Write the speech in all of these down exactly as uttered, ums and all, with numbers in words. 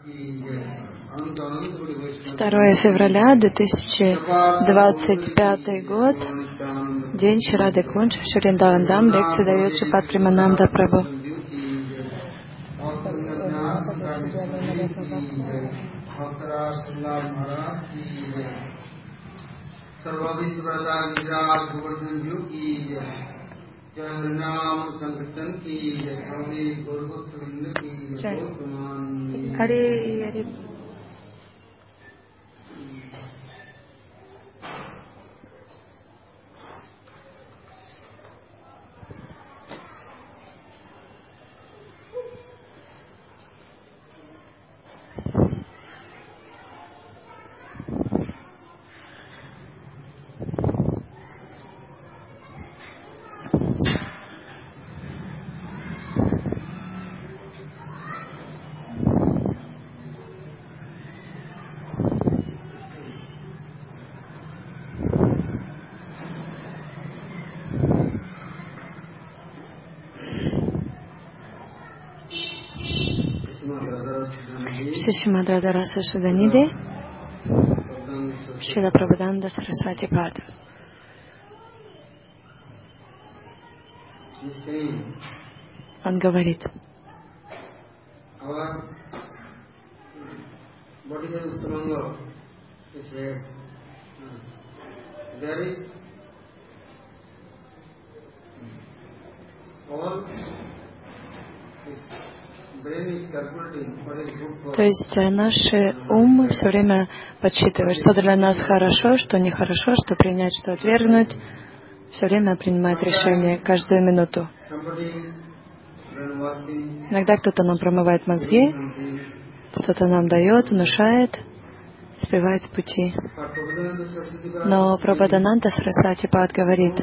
второе февраля две тысячи двадцать пятый год, день Шрады Кунж, Шриндавандам, лекции дает Шрипад Премананда Прабху. Харе Харе. Шримад Радхараса Шуданиди, Шрила Прабхуданда Сарасвати Пад. Он говорит: то есть наш ум все время подсчитывает, что для нас хорошо, что нехорошо, что принять, что отвергнуть. Все время принимает решение, каждую минуту. Иногда кто-то нам промывает мозги, что-то нам дает, внушает, сбивает с пути. Но Прабхудананда Сарасвати Пад говорит: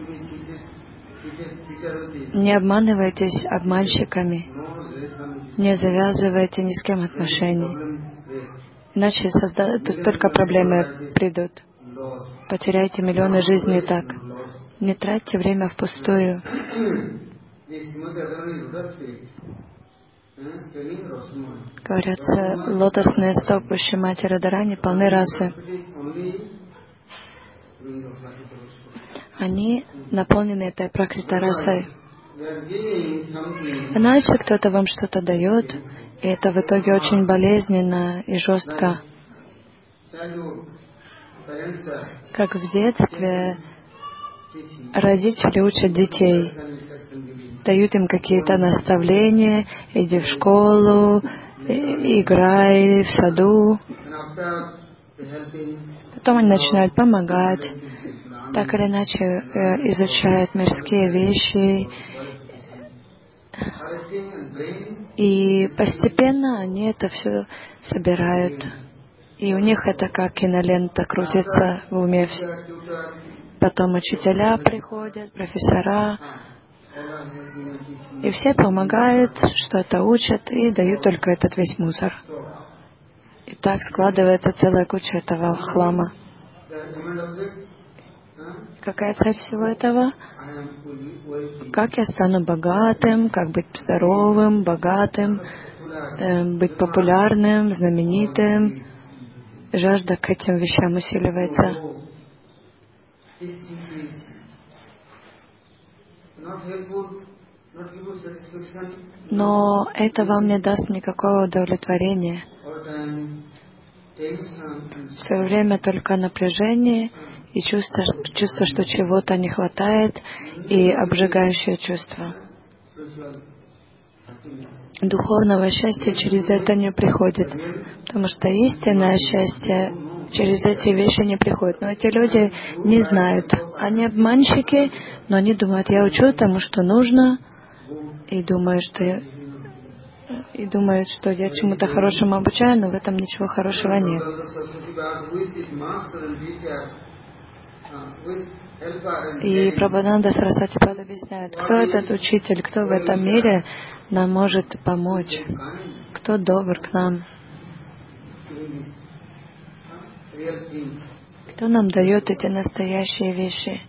не обманывайтесь обманщиками, не завязывайте ни с кем отношений, иначе созда... тут только проблемы придут. Потеряйте миллионы жизней так. Не тратьте время впустую. Говорятся, лотосные стопы Шримати Радхарани полны расы. Они наполнены этой пракрита расой. Иначе кто-то вам что-то дает, и это в итоге очень болезненно и жестко. Как в детстве родители учат детей, дают им какие-то наставления: иди в школу, играй в саду. Потом они начинают помогать, так или иначе изучают мирские вещи. И постепенно они это все собирают. И у них это как кинолента крутится в уме. Потом учителя приходят, профессора, и все помогают, что-то учат и дают только этот весь мусор. И так складывается целая куча этого хлама. Какая цель всего этого? Как я стану богатым, как быть здоровым, богатым, э, быть популярным, знаменитым. Жажда к этим вещам усиливается. Но это вам не даст никакого удовлетворения. Все время только напряжение и чувство, чувство, что чего-то не хватает, и обжигающее чувство. Духовного счастья через это не приходит, потому что истинное счастье через эти вещи не приходит. Но эти люди не знают. Они обманщики, но они думают: я учу тому, что нужно, и думают, что я, и думают, что я чему-то хорошему обучаю, но в этом ничего хорошего нет. И Прабхудананда Сарасвати Пад объясняет, кто этот учитель, кто в этом мире нам может помочь, кто добр к нам, кто нам дает эти настоящие вещи.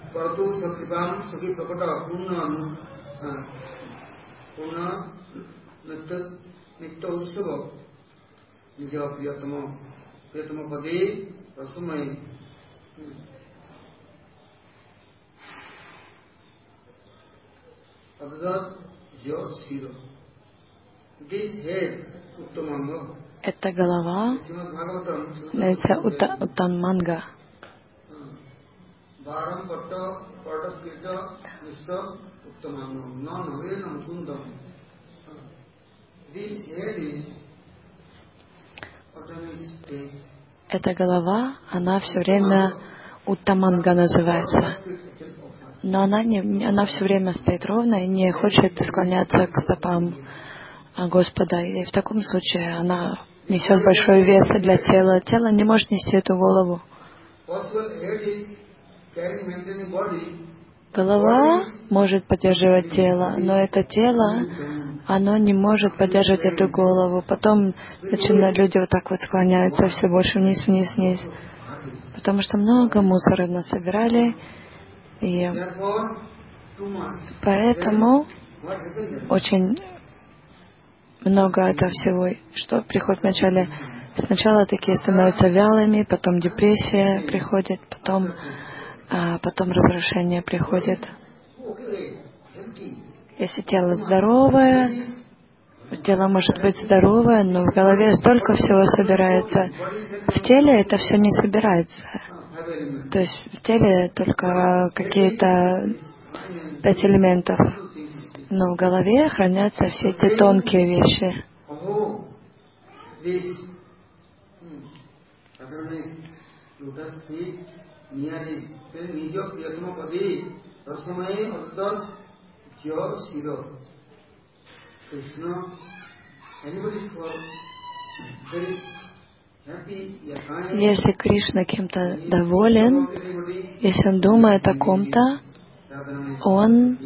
Эта голова называется Ута, Уттаманга. Эта голова, она все время Уттаманга называется. Но она, не, она все время стоит ровно и не хочет склоняться к стопам Господа. И в таком случае она несет большой вес для тела. Тело не может нести эту голову. Голова может поддерживать тело, но это тело, оно не может поддерживать эту голову. Потом начинают люди вот так вот склоняются все больше вниз, вниз, вниз. Потому что много мусора насобирали. И поэтому очень много этого всего, что приходит вначале. Сначала такие становятся вялыми, потом депрессия приходит, потом, а, потом разрушение приходит. Если тело здоровое, тело может быть здоровое, но в голове столько всего собирается. В теле это все не собирается. То есть в теле только какие-то пять элементов. Но в голове хранятся все эти тонкие вещи. Если Кришна кем-то доволен, если он думает о ком-то, он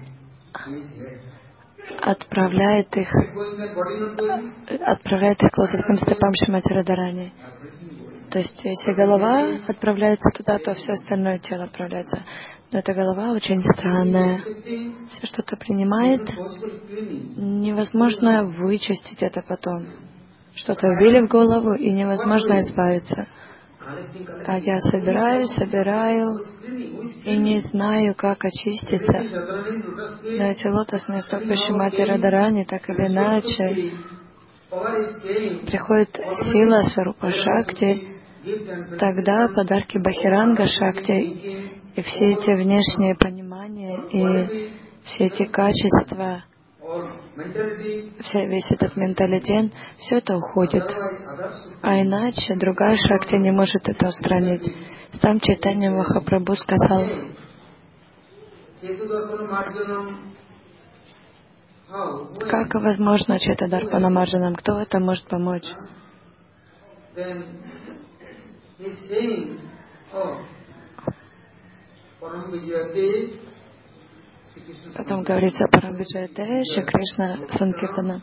отправляет их, отправляет их к лотосным стопам Шримати Радхарани. То есть, если голова отправляется туда, то все остальное тело отправляется. Но эта голова очень странная. Все что-то принимает, невозможно вычистить это потом. Что-то вбили в голову, и невозможно избавиться. А я собираю, собираю, и не знаю, как очиститься. Но эти лотосные стопы Шримати Радхарани, так или иначе, приходит сила Сварупа Шакти, тогда подарки Бахиранга Шакти и все эти внешние понимания и все эти качества, вся, весь этот менталитет, все это уходит. А иначе другая Шакти не может это устранить. Сам Чайтанья Махапрабху сказал: как возможно Чайтадарпана Марджанам? Кто это может помочь? Потом говорится о Парамвиджаяте, Шри Кришна Санкиртана.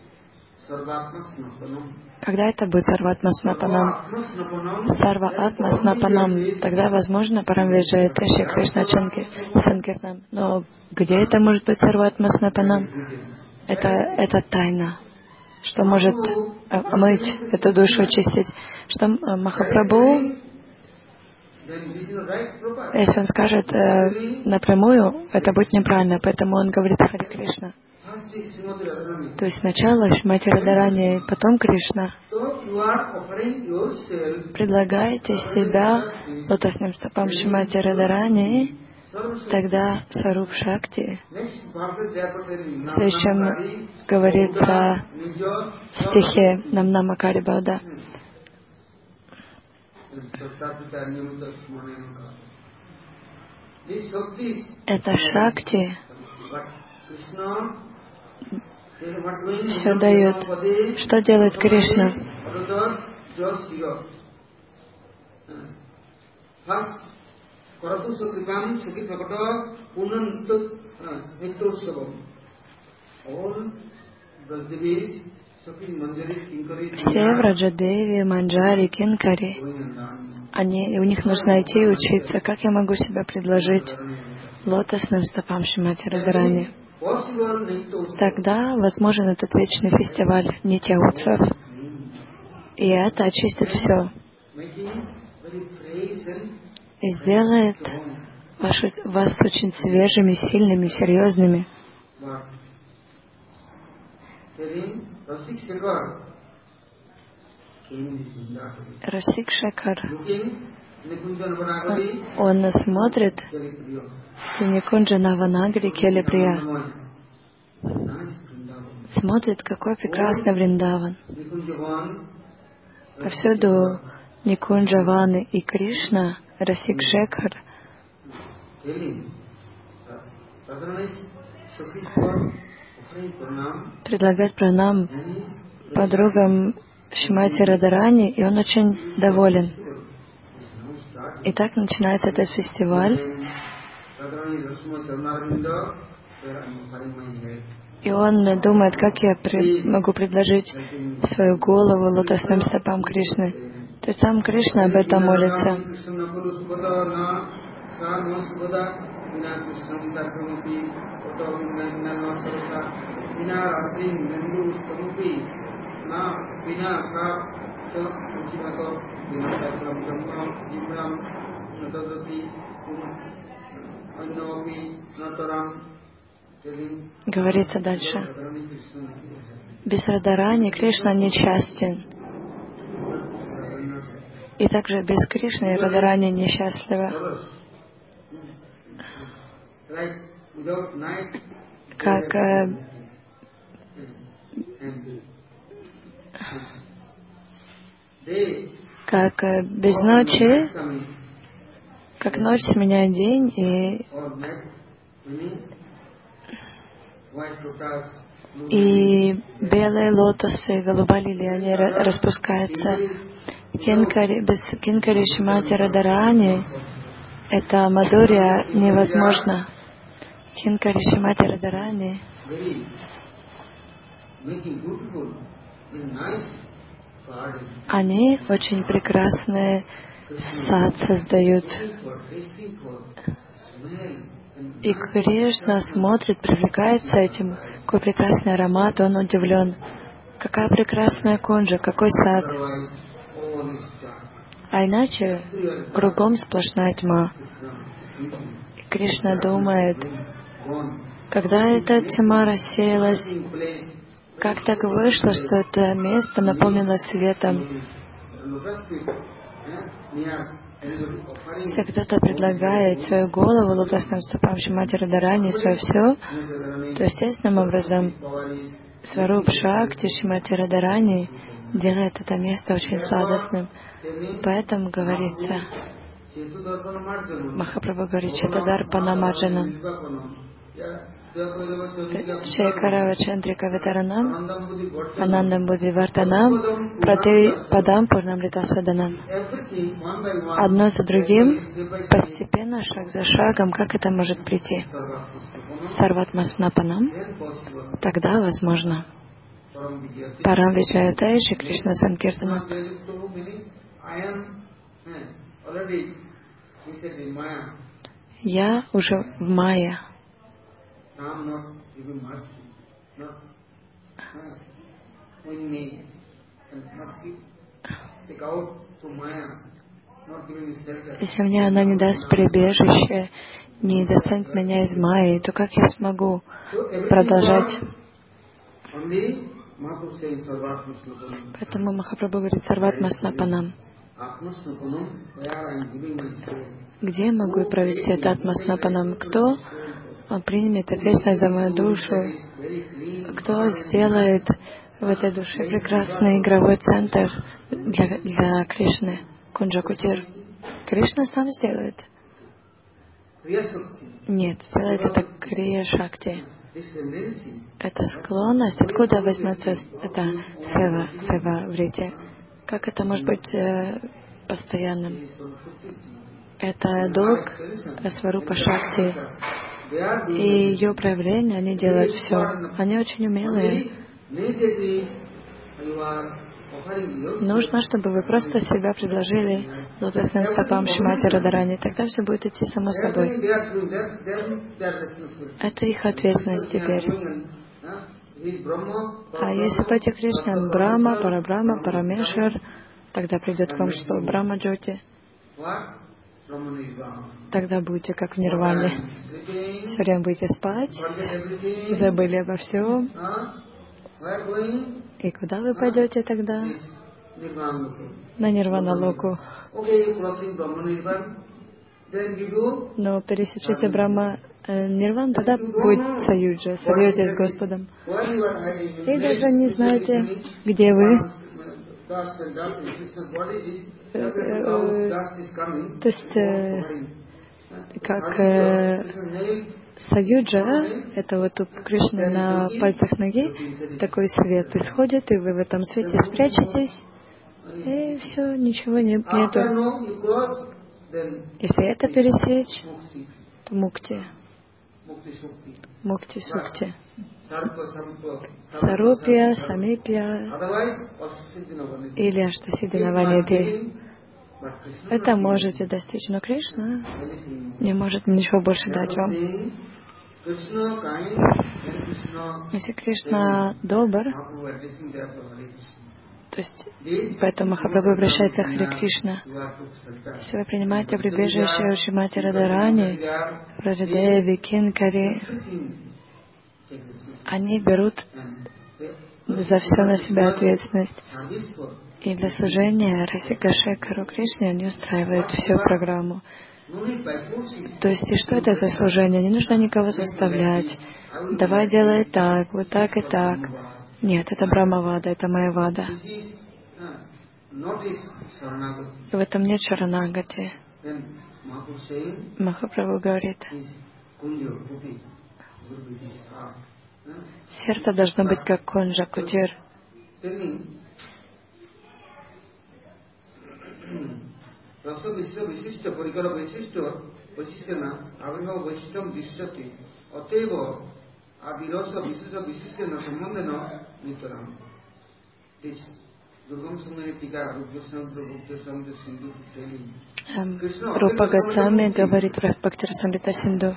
Когда это будет Сарватма Снапанам? Сарва Атма Снапанам. Тогда возможно Парамвиджаяте, Шри Кришна Санкиртанам. Но где это может быть Сарватма Снапанам? Это, это тайна. Что может омыть эту душу, очистить? Что Махапрабху, если он скажет э, напрямую, это будет неправильно, поэтому он говорит Хари Кришна. То есть сначала Шримати Радхарани, потом Кришна. Предлагаете себя лотосным стопам Шримати Радхарани, тогда Сваруп Шакти. В следующем говорится в стихе Намнама Карибада. Это Шакти все дает. Что делает Кришна? Все в Раджадеве, Манджари, Кинкари, они, у них нужно идти и учиться, как я могу себя предложить лотосным стопам Шримати Радхарани. Тогда возможен этот вечный фестиваль Нитья Утсав, и это очистит все и сделает ваши, вас очень свежими, сильными, серьезными. Расик Шекар, он, он смотрит Никунджа Наванагари Келиприя, смотрит, какой прекрасный Вриндаван. Повсюду Никунджаваны и Кришна, Расик Шекар предлагает пранам подругам Шримати Радхарани, и он очень доволен. И так начинается этот фестиваль. И он думает, как я при, могу предложить свою голову лотосным стопам Кришны. То есть сам Кришна об этом молится. Говорится дальше. Без Радхарани Кришна несчастен. И также без Кришны Радхарани несчастлива. Как э, как э, без ночи, как ночь сменяет день, и и белые лотосы, голубая лилия, они распускаются. Кинкари, без Кинкари Шримати Радхарани это Мадхурья невозможно. Кинкари Шримати Радхарани они очень прекрасный сад создают. И Кришна смотрит, привлекается этим, какой прекрасный аромат, он удивлен. Какая прекрасная кунджа, какой сад. А иначе кругом сплошная тьма. И Кришна думает, когда эта тьма рассеялась, как так вышло, что это место наполнилось светом. Если кто-то предлагает свою голову лотосным стопам Шримати Радхарани, свое все, то естественным образом Сваруб Шакти Шримати Радхарани делает это место очень сладостным. Поэтому говорится, Махапрабху говорит, Четадарпана Маджанам, Шекарава Чандрика Витаранам, Анандам Будди Вартанам, Прати Падам Пурнамрита Саданам. Одно за другим, постепенно, шаг за шагом, как это может прийти? Сарватмаснапанам, тогда возможно. Парам Виджаятая Шри Кришна Санкиртана. Я уже в Майя. Если мне она не даст прибежище, не достанет меня из Майи, то как я смогу продолжать? Поэтому Махапрабху говорит Сарватмаснапанам. Где я могу провести это Атмаснапанам? Кто примет ответственность за мою душу? Кто сделает в этой душе прекрасный игровой центр для, для Кришны? Кунджа Кутир. Кришна сам сделает. Нет, сделает это Крия Шакти. Это склонность. Откуда возьмется это сева, сева в рите? Как это может быть э, постоянным? Это долг Сварупа Шакти. И ее проявления, они делают все. Они очень умелые. Нужно, чтобы вы просто себя предложили лотосным стопам Шримати Радхарани. Тогда все будет идти само собой. Это их ответственность теперь. А если пойти Кришна, Брахма, Парабрахма, Парамешвар, тогда придет к вам что? Брахма Джоти. Тогда будете как в нирване. Все время будете спать, забыли обо всем. И куда вы пойдете тогда? На нирвана-локу. Но пересечете Брахма э, Нирван, тогда будет саюджа, сольетесь с Господом. И даже не знаете, где вы. Э, э, то есть, э, как э, саюджа, это вот у Кришны на пальцах ноги, такой свет исходит, и вы в этом свете спрячетесь, и все, ничего не, нету. Если это пересечь, то мукти. Мукти сукти. Сарупья, самипья или аштасидхинаванидхи. Это можете достичь, но Кришна не может ничего больше дать вам. Если Кришна добр, то есть поэтому Махапрабху обращается к Харе Кришна. Если вы принимаете прибежище у Шримати Радхарани, Раджадеви, Кинкари, они берут за все на себя ответственность. И для служения Расика Шекару Кришне они устраивают всю программу. То есть, и что это за служение? Не нужно никого заставлять. Давай делай так, вот так и так. Нет, это Брахмавада, это Майявада. В этом нет шаранагати. Махапрабху говорит, сердце должно быть как кунджа, кутир. Рупа Госвами говорит в Бхактирасамрита Синду.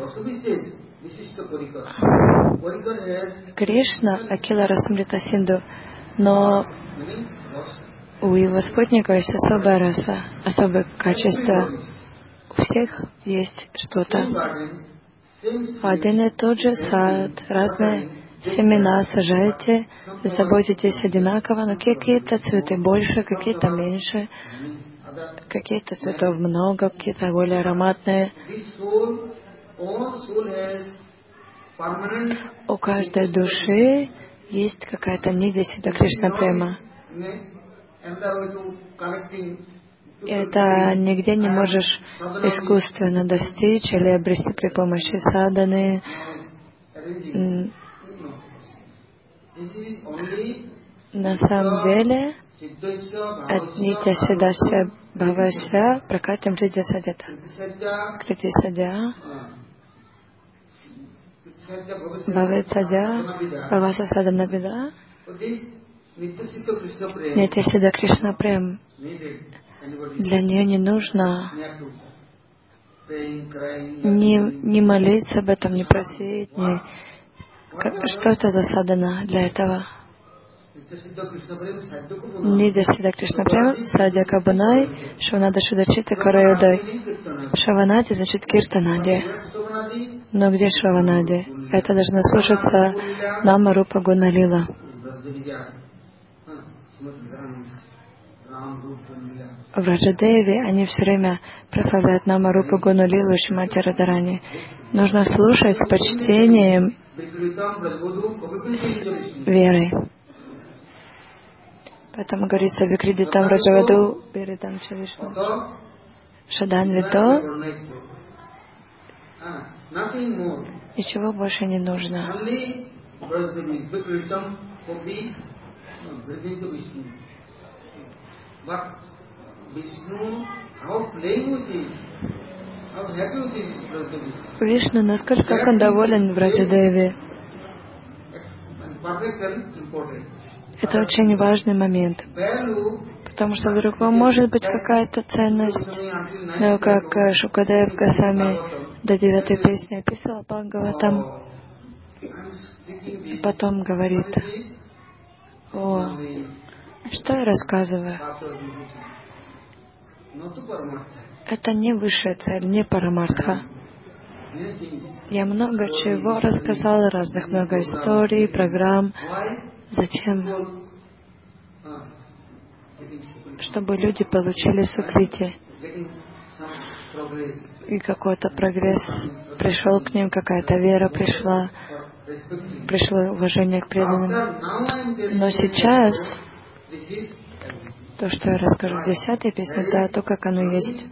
Кришна Акила Расамрита Синду, но у его спутников есть особая раса, особое качество. У всех есть что-то. Один и тот же сад, разные семена сажаете, заботитесь одинаково, но какие-то цветы больше, какие-то меньше, какие-то цветов много, какие-то более ароматные. У каждой души есть какая-то нидhi Сидха Кришна према. И это нигде не можешь искусственно достичь или обрести при помощи садханы. На самом деле, от нитя седася бхавася пракатям ридя садята. Крити садя, бхавет садя, бхаваса садана вида. Нитя Сидха Кришна прем. Для нее не нужно не, не молиться об этом, не просить, не... Что это за садхана для этого? Нидя Сидха Кришна прем, садья кабанай, шаванада шудачита караюдай. Шаванади значит киртанади. Но где шаванади? Это должно слушаться нама рупа гуна лила. В Раджадеве они все время прославляют нама рупа гуна лилу Шримати Радхарани. Нужно слушать с почтением, с верой. Поэтому говорится «Викридитам раджаваду, беридам чавишну». Шадан видо. Ничего больше не нужно. Вишну, насколько как он доволен в Раджадеве. Это очень важный момент. Потому что в другом может быть какая-то ценность. Но как Шукадев Госвами до девятой песни описал Бхагаватам, и потом говорит: о, что я рассказываю? Это не высшая цель, не парамартха. Я много чего рассказал, разных много историй, программ. Зачем? Чтобы люди получили сукрити. И какой-то прогресс пришел к ним, какая-то вера пришла, пришло уважение к преданным. Но сейчас то, что я расскажу в десятой песне, да, то, как оно есть.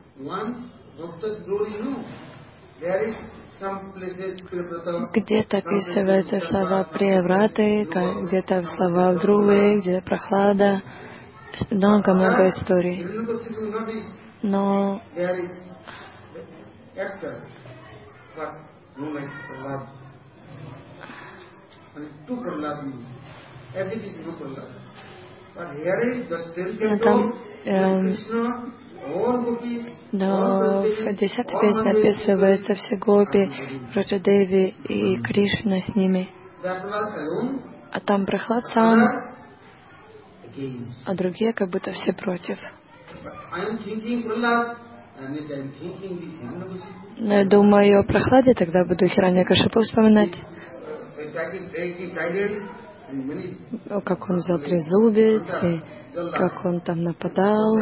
Где-то описываются слова Приявраты, где-то слова Вдрувы, где-то Прохлада, много-много историй. Но там, эм, но в десятой песне описываются все гопи, Раджадеви и Кришна с ними. А там Прохлад сам, а другие как будто все против. Но я думаю о Прохладе, тогда буду Хираньякашипу вспоминать. Как он взял трезубец, и как он там нападал,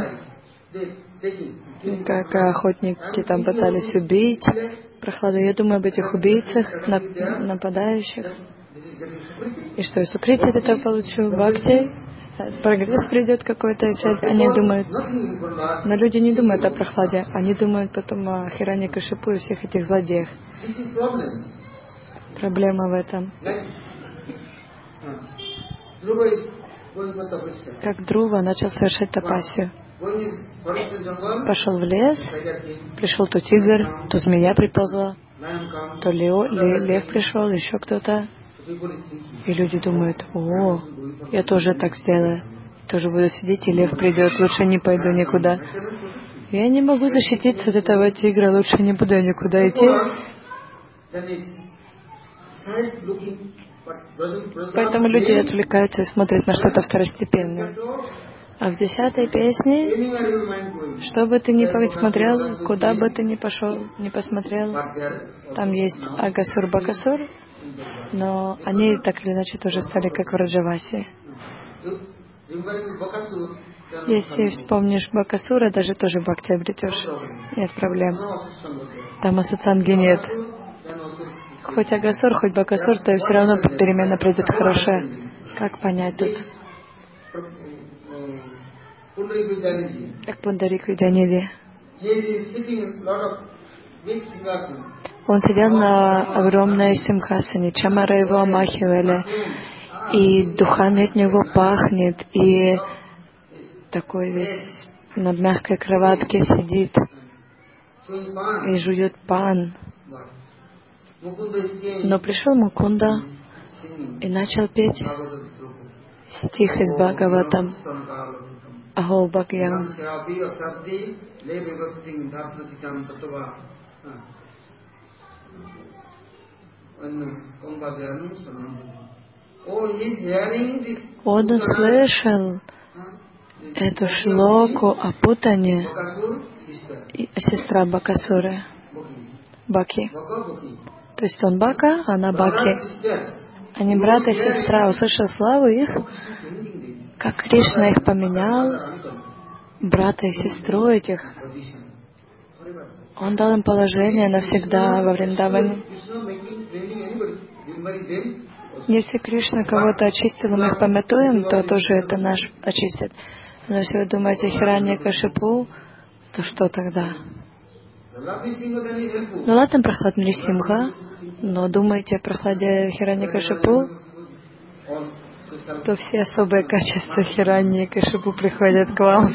как охотники там пытались убить Прохладу. Я думаю об этих убийцах, нападающих. И что, я сукрити от этого получу? Бхакти? Прогресс придет какой-то, если они думают. Но люди не думают о Прохладе, они думают потом о Хираньякашипу и всех этих злодеях. Проблема в этом. Как Друва начал совершать тапасию. Пошел в лес, пришел то тигр, то змея приползла, то лео, лев, лев пришел, еще кто-то. И люди думают: о, я тоже так сделаю, тоже буду сидеть, и лев придет, лучше не пойду никуда. Я не могу защититься от этого тигра, лучше не буду никуда идти. Поэтому люди отвлекаются и смотрят на что-то второстепенное. А в десятой песне, что бы ты ни посмотрел, куда бы ты ни пошел, не посмотрел, там есть Агасур, Бакасур, но они так или иначе тоже стали как в Раджавасе. Если вспомнишь Бакасура, даже тоже бхакти обретешь. Нет проблем. Там асатсанги нет. Хоть Агасур, хоть Бакасур, то все равно перемена придет хорошая. Как понять тут? Как Пундарик Видяниди. Он сидел на огромной симхасане, чамары его омахивали, и духами от него пахнет, и такой весь на мягкой кроватке сидит, и жует пан. Но пришел Мукунда и начал петь стих из Бхагаватам. Ахо Бхагьям. Он услышал эту шлоку о путане, сестра Бакасуры, Баки. То есть он Бака, а она Баки. Они брат и сестра. Услышал славу их, как Кришна их поменял, брата и сестру этих. Он дал им положение навсегда во Вриндаване. Если Кришна кого-то очистил, мы их помятуем, то тоже это наш очистит. Но если вы думаете о Хираньякашипу, то что тогда? Ну ладно, Прохлад Нрисимха, но думаете о Прохладе Хираньякашипу, то все особые качества Хираньякашипу приходят к вам.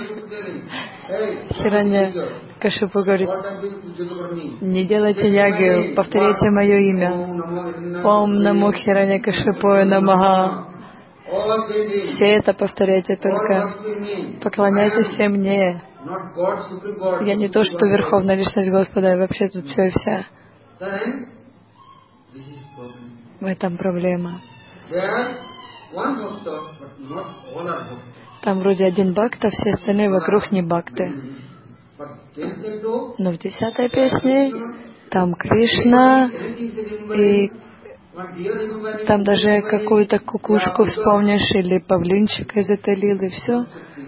Хираньякашипу говорит: не делайте яги, повторяйте мое имя. Ом намо Хираньякашипу намаха. Все это повторяйте, только поклоняйтесь все мне. Я не то, что Верховная Личность Господа, а вообще тут все и вся. В этом проблема. Там вроде один бхакта, все остальные вокруг не бхакты. Но в десятой песне там Кришна, и там даже какую-то кукушку вспомнишь или павлинчика из этой лилы, все.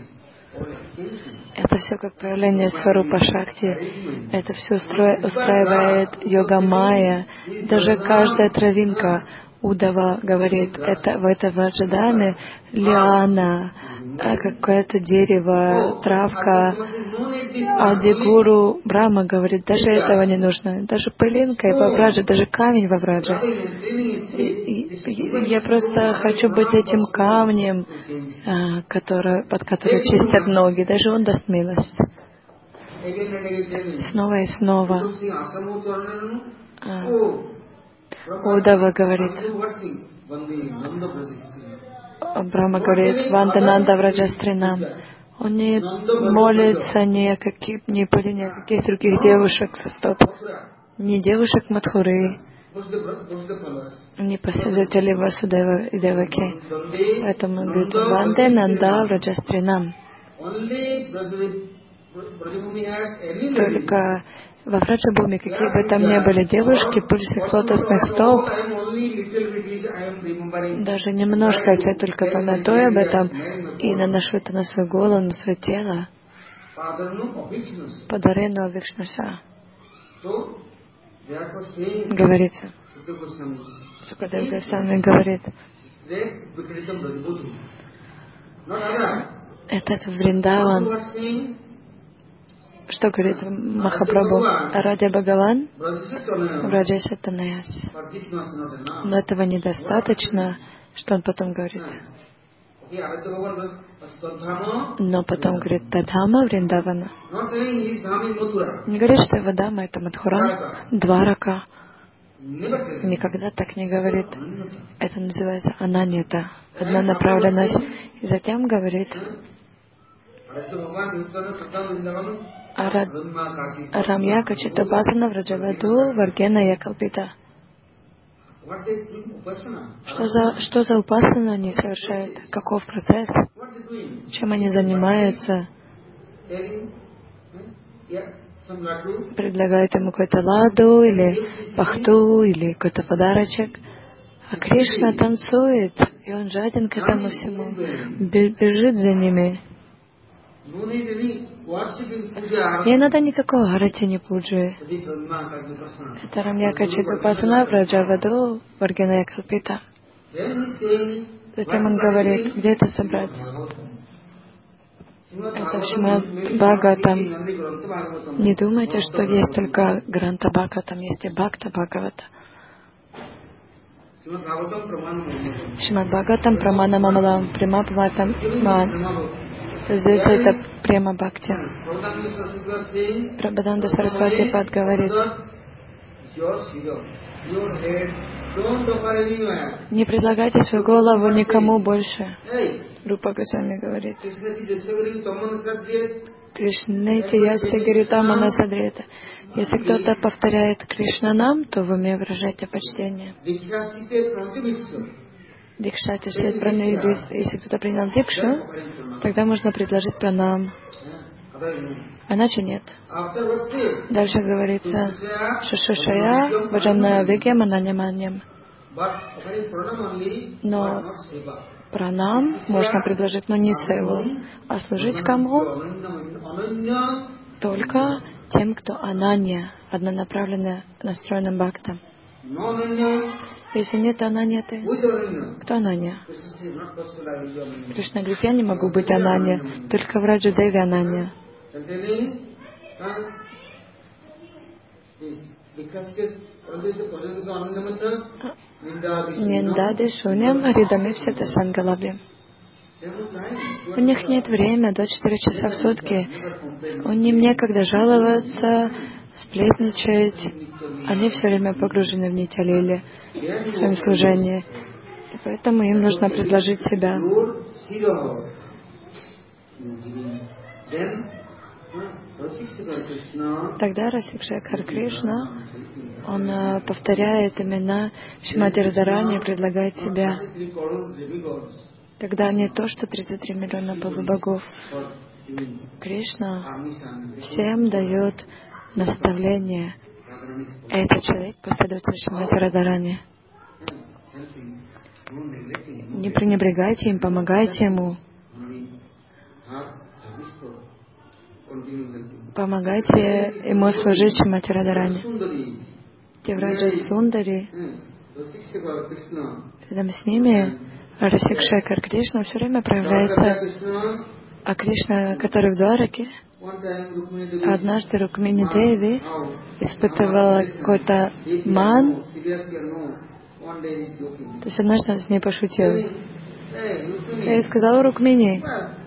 Это все как проявление Сварупа Шакти. Это все устро... устраивает йога майя. Даже каждая травинка, Удава говорит, это в этой ваджадаме лиана, какое-то дерево, травка. Адигуру Брахма говорит, даже этого не нужно. Даже пылинка и во врадже, даже камень во врадже. Я просто хочу быть этим камнем, который, под который чистят ноги. Даже он даст милость. Снова и снова. Удава говорит, Брахма говорит, Вандананда Враджастринам. Он не молится ни о каких, ни по ни о каких других девушек со стоп, ни девушек Мадхуры, ни последователей Васудева и Деваки. Поэтому он говорит, Вандананда Враджастринам. Только во Враджабхуми, какие бы там ни были девушки, пульс их лотосных стоп, даже немножко, если я только помятую об этом и наношу это на свою голову, на свое тело, Падарену Авикшнаша, говорится, Сукадев Госвами говорит, этот Вриндаван, что говорит Махапрабху? Радя Бхагаван, Раджа Шатанаяс. Но этого недостаточно, что он потом говорит. Но потом говорит Тадхама Вриндавана. Не говорит, что его дама это Мадхура, Дварака. Никогда так не говорит. Это называется ананьята, одна направленность. И затем говорит Рамья Качитабасана Враджаваду Варгена Якалпита. Что за, что за упасана они совершают? Каков процесс? Чем они занимаются? Предлагают ему какой-то ладу, или пахту, или какой-то подарочек. А Кришна танцует, и он жаден к этому всему, бежит за ними. Не надо никакого Арати ни пуджи. Это Рамьяка Читапасана Враджаваду Варгена Калпита. Затем он говорит, где это собрать? Это в Шримад Бхагаватам. Не думайте, что есть только Гранта Бхагаватам, есть и Бхакта Бхагавата. Шримад Бхагаватам Прамана Мамалам Према Бхагаватам Ман. Здесь это према бхакти. Прабхаданда Сарасвати Пад говорит, не предлагайте свою голову никому больше. Рупа Госвами говорит, Кришнати яси гиритамана садрета. Если кто-то повторяет Кришнанам, то в уме выражайте почтение. Дикшати след пранам. Если кто-то принял дикшу, тогда можно предложить пранам. Иначе нет. Дальше говорится Шашашая Ваджана Вегем Ананяманьям. Но пранам можно предложить, но не севу. А служить кому? Только тем, кто ананья, однонаправленно настроенным бхактом. Если нет ананьяты, кто ананья? Кришна говорит, я не могу быть ананья, только в Раджадеве ананья. Ниндади шуням аридами все ташангалабли. У них нет времени, двадцать четыре часа в сутки. У них некогда жаловаться, сплетничать. Они все время погружены в нитя лили в своем служении. И поэтому им нужно предложить себя. Тогда Расикшекхар Кришна, он а, повторяет имена Шримати Радхарани и предлагает себя. Тогда не то, что тридцать три миллиона полубогов. Кришна всем дает наставление. Этот человек последователь Шримати Радхарани. Не пренебрегайте им, помогайте ему. Помогайте ему служить Шримати Радхарани. Девраджа Сундари, рядом с ними Расикшекхар Кришна все время проявляется. А Кришна, который в Двараке, однажды Рукмини Деви испытывала какой-то ман. То есть однажды он с ней пошутил. Я ей сказала: Рукмини,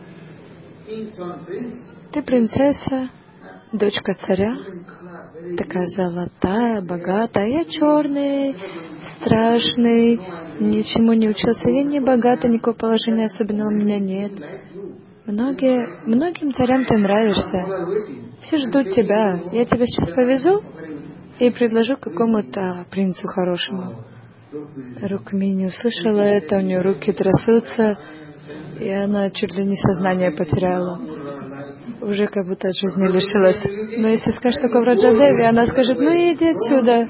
ты принцесса, дочка царя, такая золотая, богатая. Я черный, страшный, ничему не учился. Я не богатый, никакого положения особенного у меня нет. Многие, многим царям ты нравишься. Все ждут тебя. Я тебя сейчас повезу и предложу какому-то принцу хорошему. Рукмини услышала это, у нее руки трясутся, и она чуть ли не сознание потеряла. Уже как будто от жизни лишилась. Но если скажешь такое Враджадеви, она скажет: ну иди отсюда.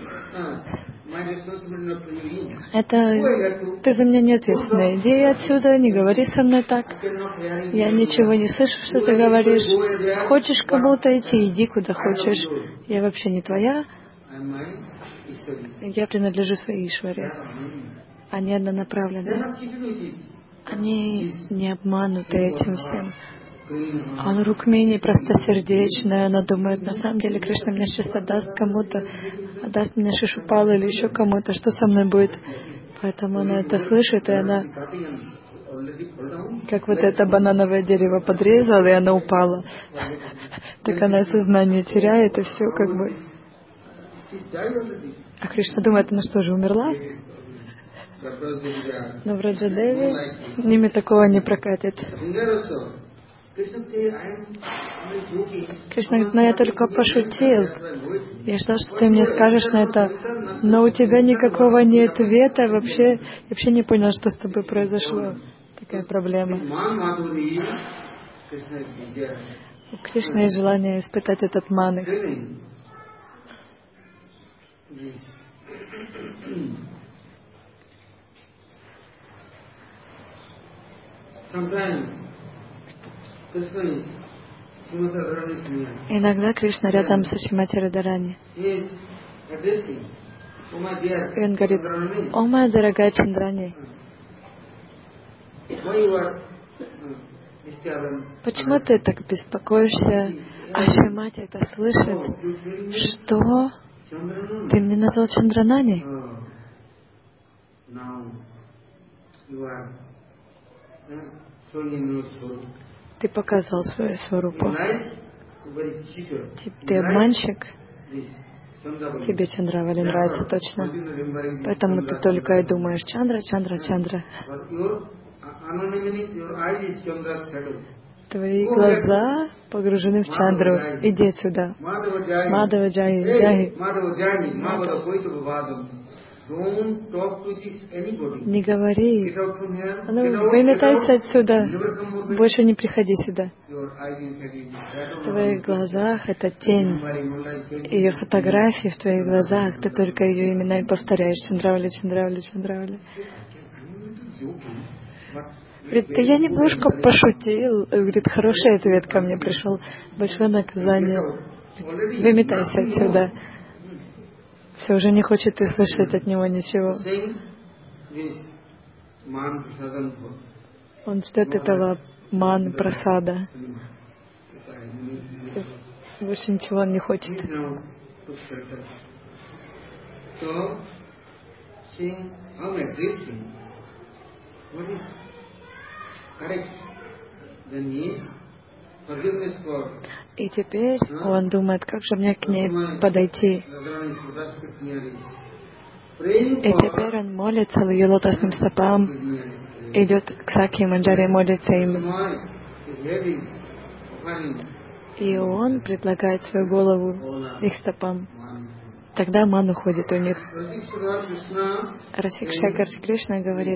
Это ты за меня не ответственна. Иди отсюда, не говори со мной так. Я ничего не слышу, что ты говоришь. Хочешь кому-то идти, иди куда хочешь. Я вообще не твоя. Я принадлежу своей Ишваре. Они однонаправлены. Они не обмануты этим всем. А Рукмини простосердечная, она думает: на самом деле Кришна меня сейчас отдаст кому-то, отдаст меня Шишупалу или еще кому-то, что со мной будет. Поэтому она это слышит, и она, как вот это банановое дерево подрезала, и она упала. Так она сознание теряет, и все как бы. А Кришна думает: она что же, умерла? Но Враджадеви с ними такого не прокатит. Кришна говорит: ну я только пошутил. Я ждал, что ты мне скажешь на это, но у тебя никакого не ответа. Вообще, я вообще не понял, что с тобой произошло. Такая проблема. У Кришны есть желание испытать этот маны. Иногда Кришна рядом со Шримати Радхарани. И он говорит: о моя дорогая Чандрани, почему ты так беспокоишься? А Шримати это слышит. Что? Ты меня назвал Чандранани? Ты показал свою сварупу. Ты обманщик. Тебе Чандравали нравится точно. Поэтому ты только и думаешь: Чандра, Чандра, Чандра. Твои глаза погружены в Чандру. Иди отсюда. Мадава Джай, Джай. Не говори. Ну, выметайся отсюда. Больше не приходи сюда. В твоих глазах это тень. Ее фотографии в твоих глазах. Ты только ее имена и повторяешь. Чандравали, Чандравали, Чандравали. Говорит: да я немножко пошутил. Говорит: хороший ответ ко мне пришел. Большое наказание. Выметайся отсюда. Все, уже не хочет и слышать от него ничего. Он ждет этого ман прасада. Больше ничего он не хочет. И теперь он думает: как же мне к ней подойти. И теперь он молится в ее лотосным стопам, идет к Сакхи Манджаре, молится им. И он предлагает свою голову их стопам. Тогда ман уходит у них. Расик Шекар Кришна говорит,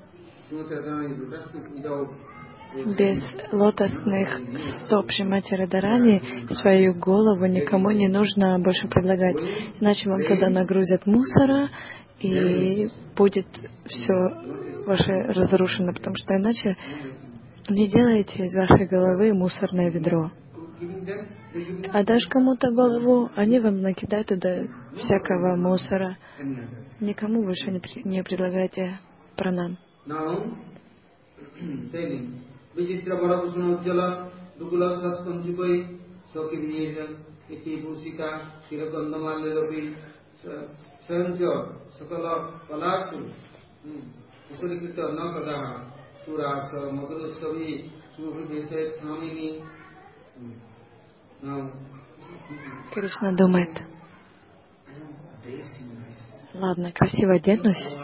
без лотосных стоп Шримати Радхарани свою голову никому не нужно больше предлагать. Иначе вам туда нагрузят мусора, и будет все ваше разрушено, потому что иначе не делайте из вашей головы мусорное ведро. А дашь кому-то голову, они вам накидают туда всякого мусора. Никому больше не, при, не предлагайте пранам. Кришна думает, ладно, красиво оденусь,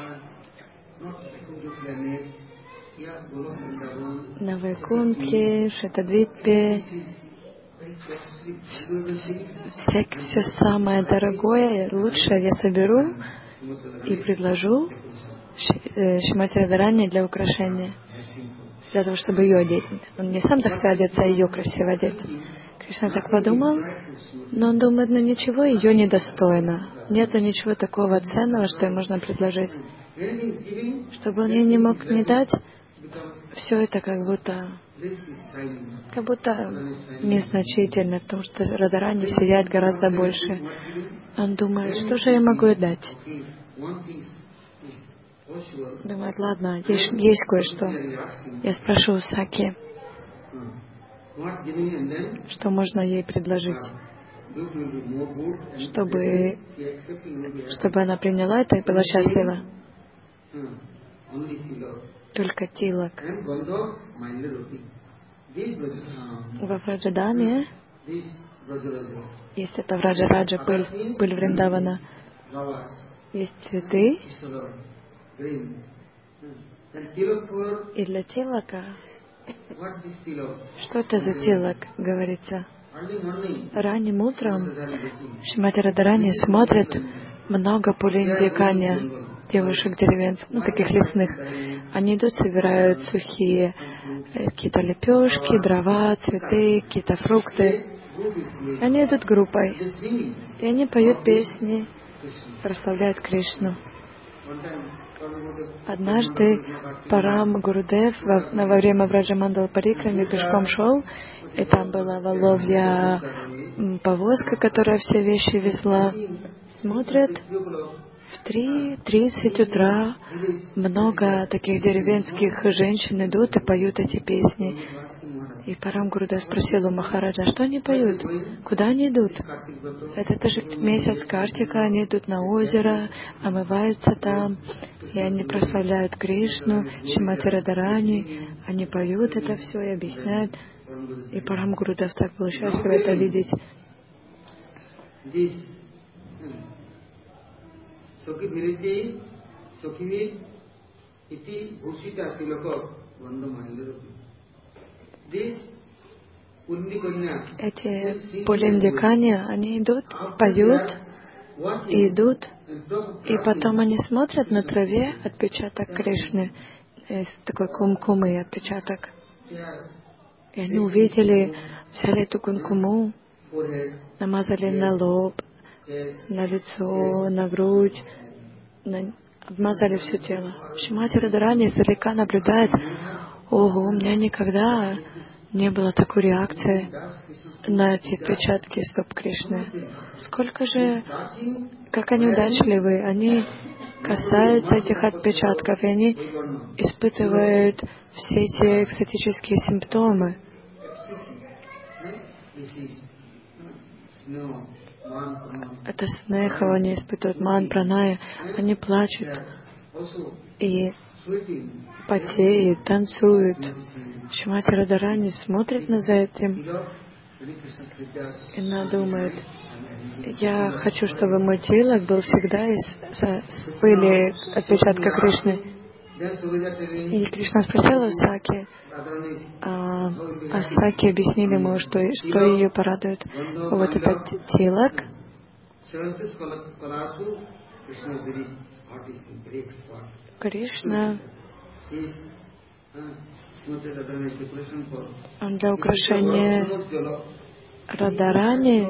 на Вайкунтхе, Шетадвипе, все самое дорогое, лучшее я соберу и предложу Шримати Радхарани для украшения, для того, чтобы ее одеть. Он не сам захотел одеться, а ее красиво одеть. Кришна так подумал, но он думает, ну ничего ее недостойно. Нету ничего такого ценного, что ей можно предложить. Чтобы он ей не мог не дать, все это как будто, как будто незначительно, потому что Радхарани сияет гораздо больше. Он думает, что же я могу ей дать? Думает, ладно, есть, есть кое-что. Я спрошу у Саки, что можно ей предложить, чтобы, чтобы она приняла это и была счастлива. Только тилак. Во Враджадаме есть это Враджараджа, пыль, пыль Вриндавана. Есть цветы. И для тилака, что это за тилак, говорится? Ранним утром Шримати Радхарани смотрит много пулиндикания, девушек деревенских, ну таких лесных. Они идут, собирают сухие какие-то лепешки, дрова, цветы, какие-то фрукты. Они идут группой, и они поют песни, прославляют Кришну. Однажды Парам Гурудев во, во время Враджамандала Парикрами пешком шел, и там была воловья повозка, которая все вещи везла. Смотрят, в три тридцать утра много таких деревенских женщин идут и поют эти песни. И Парам Гурудев спросил у Махараджа, что они поют? Куда они идут? Это, это же месяц Картика, они идут на озеро, омываются там, и они прославляют Кришну, Шримати Радхарани, они поют это все и объясняют. И Парам Гурудев так был счастлив это видеть. Эти пулиндикани, они идут, поют, и идут, и потом они смотрят на траве отпечаток Кришны, есть такой кумкумы отпечаток. И они увидели, взяли эту кумкуму, намазали на лоб, на лицо, на грудь, на... обмазали все тело. Шримати Радхарани издалека наблюдает, ого, у меня никогда не было такой реакции на эти отпечатки стоп Кришны. Сколько же, как они удачливы, они касаются этих отпечатков, и они испытывают все эти экстатические симптомы. Это снеха, они испытывают ман, праная, они плачут и потеют, танцуют. Шримати Радхарани смотрит на за этим, И она думает, я хочу, чтобы мой тилак был всегда из с пыли отпечатка Кришны. И Кришна спросила Саки, а, а Саки объяснили ему, что, что ее порадует. Вот этот тилак. Кришна, он для украшения Радарани,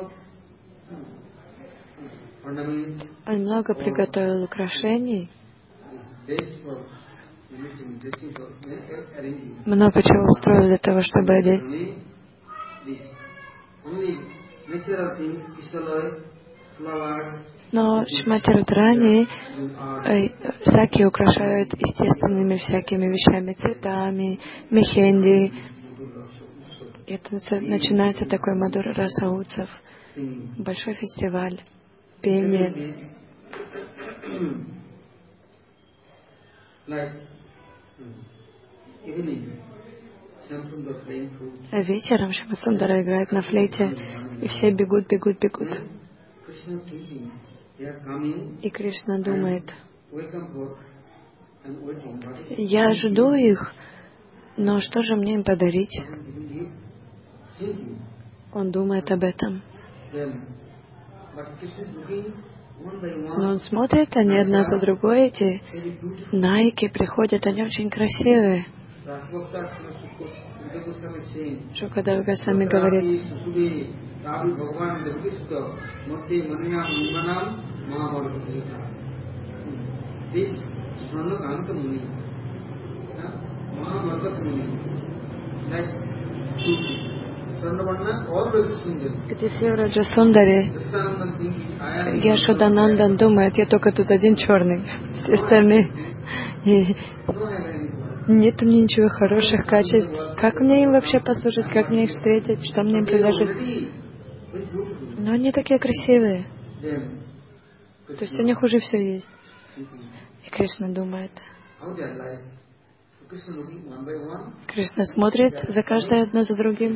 он много приготовил украшений, много чего устроил для того, чтобы одеть. Но Шримати Радарани э, Саки украшают естественными всякими вещами, цветами, мехенди. И это начинается такой Мадур Раса Утсав, большой фестиваль, пение. А вечером Шьямасундара играет на флейте, и все бегут, бегут, бегут. И Кришна думает, я жду их, но что же мне им подарить? Он думает об этом. Но он смотрит, они одна за другой, эти найки приходят, они очень красивые. Шукадева Госвами говорит, эти все Раджа Сундари. Яшоданандан думает, я только тут один черный, все остальные. И нет у меня ничего хороших качеств. Как мне им вообще послужить, как мне их встретить, что мне им предложить? Но они такие красивые. То есть у них уже все есть. И Кришна думает. Кришна смотрит за каждой одно за другим.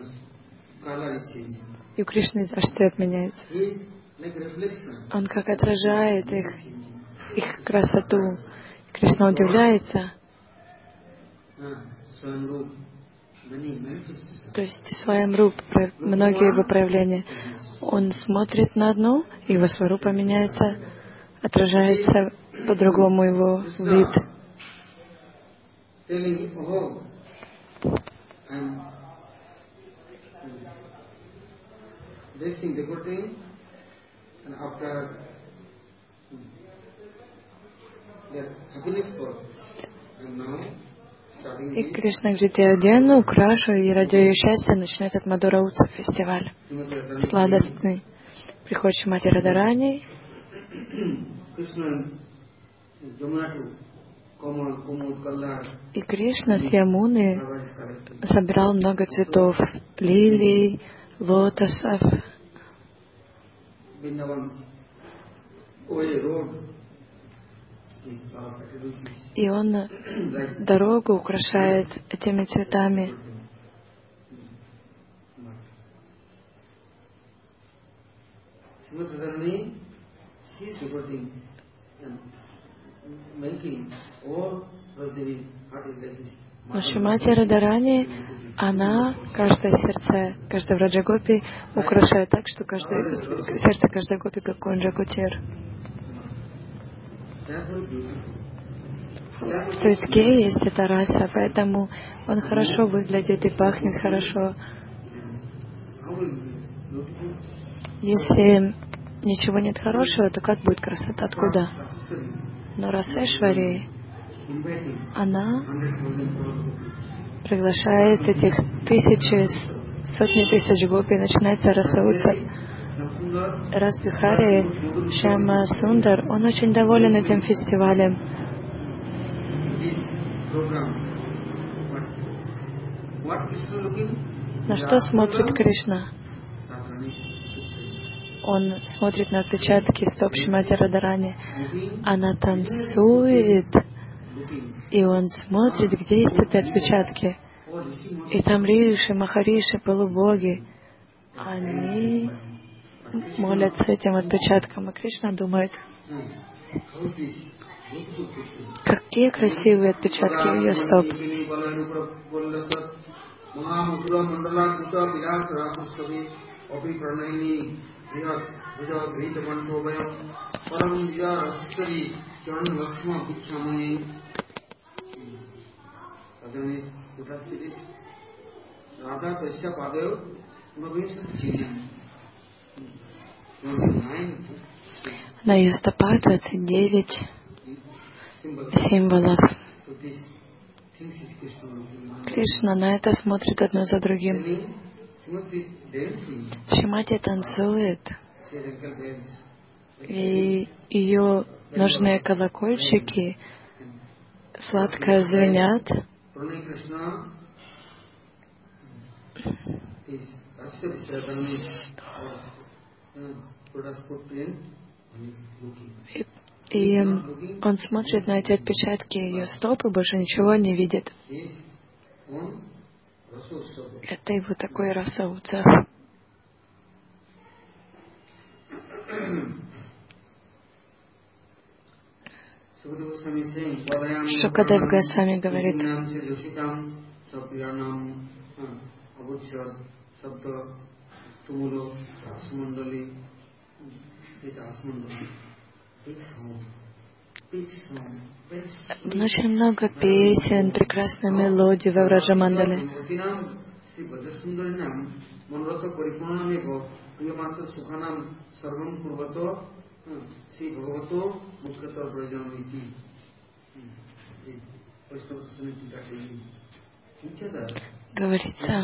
И у Кришны аж цвет меняется. Он как отражает их, их красоту. Кришна удивляется. То есть Сваямруп, многие его проявления. Он смотрит на одну, и его сварупа меняется, отражается по-другому его вид. И Кришна говорит, я одену, украшу, и ради ее счастья начну этот Мадура Утсав фестиваль. Сладостный. Приходит Шримати Радарани. И Кришна с Ямуны собирал много цветов, лилий, лотосов. И он дорогу украшает этими цветами. Но Шримати Радарани, она, каждое сердце, каждое Враджагопи украшает так, что каждое, сердце каждой гопи как Кунджа Кутер. В цветке есть эта раса, поэтому он хорошо выглядит и пахнет хорошо. Если ничего нет хорошего, то как будет красота? Откуда? Но Расешвари, она приглашает этих тысячи, сотни тысяч гопи, начинается Раса Утсав. Расбихари Шьяма Сундар, он очень доволен этим фестивалем. На что смотрит Кришна? Он смотрит на отпечатки стоп Шримати Радарани. Она танцует, и он смотрит, где есть эти отпечатки. И там Риши, Махариши, полубоги, они молятся этим отпечатком, и Кришна думает, какие красивые отпечатки ее стоп. На ее стопах двадцать девять символов. Кришна на это смотрит одно за другим. Шримати танцует, и ее ножные колокольчики сладко звенят. И, и он смотрит на эти отпечатки ее стоп и больше ничего не видит. Это его такой раса утсав. Шукадев Госвами говорит, очень много песен, прекрасной мелодии во Враджамандале. Говорится,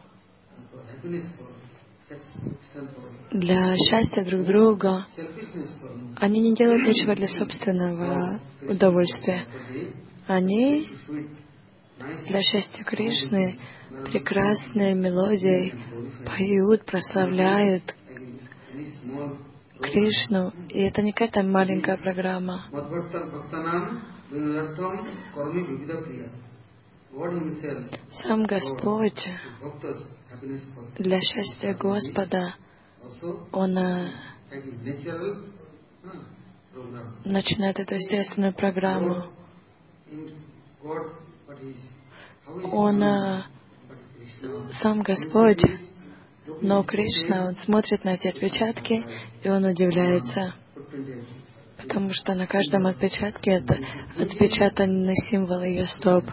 для счастья друг друга они не делают ничего для собственного удовольствия. Они для счастья Кришны прекрасной мелодией поют, прославляют Кришну. И это не какая-то маленькая программа. Сам Господь для счастья Господа, Он начинает эту естественную программу. Он сам Господь, но Кришна, Он смотрит на эти отпечатки, и Он удивляется, потому что на каждом отпечатке это отпечатаны символы ее стоп.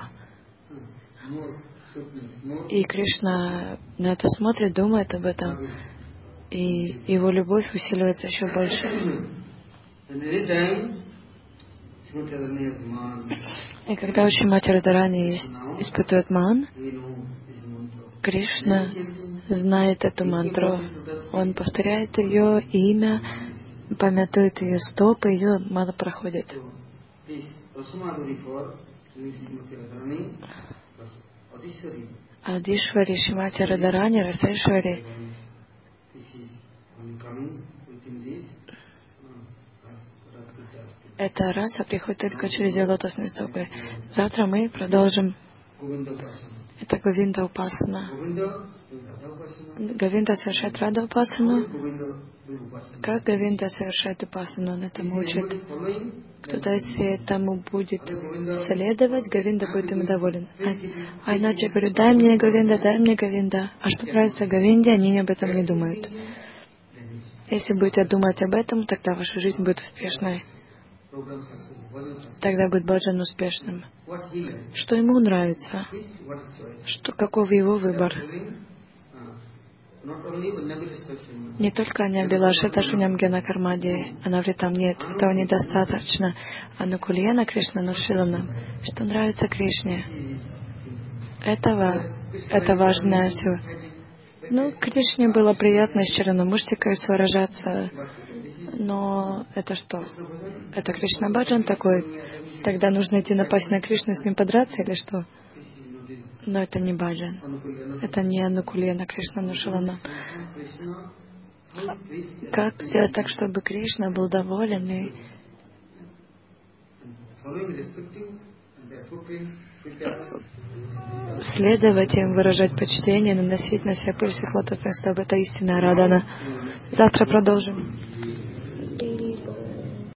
И Кришна на это смотрит, думает об этом, и его любовь усиливается еще больше. И когда у Шримати Радхарани испытывает ман, Кришна знает эту мантру. Он повторяет ее имя, памятует ее стопы, ее мана проходит. Адишвари, Шримати Радхарани, Расешвари. Эта раса приходит только через ее лотосные стопы. Завтра мы продолжим. Это Говинда Упасана. Говинда совершает Рада Упасану. Как Говинда совершает Упасану, он этому учит. Кто-то, если этому будет следовать, Говинда будет им доволен. А, а иначе я говорю, дай мне Говинда, дай мне Говинда. А что нравится Говинде, они об этом не думают. Если будете думать об этом, тогда ваша жизнь будет успешной. Тогда будет баджан успешным. Что ему нравится? Что, каков его выбор? Не только Анябилаша Ташуням Гена Кармади, Анавритам нет, этого недостаточно. Анукульяна Кришна Нушилана, что нравится Кришне. Этого, это важное все. Ну, Кришне было приятно с Чаранамуштикой сражаться, но это что? Это Кришна Баджан такой? Тогда нужно идти напасть на Кришну и с ним подраться или что? Но это не Баджан. Это не Анукульяна Кришна Нушилана. Как сделать так, чтобы Кришна был доволен и следовать им, выражать почтение, наносить на себя пыль всех лотосных стоп. Это истинная радана. Завтра продолжим.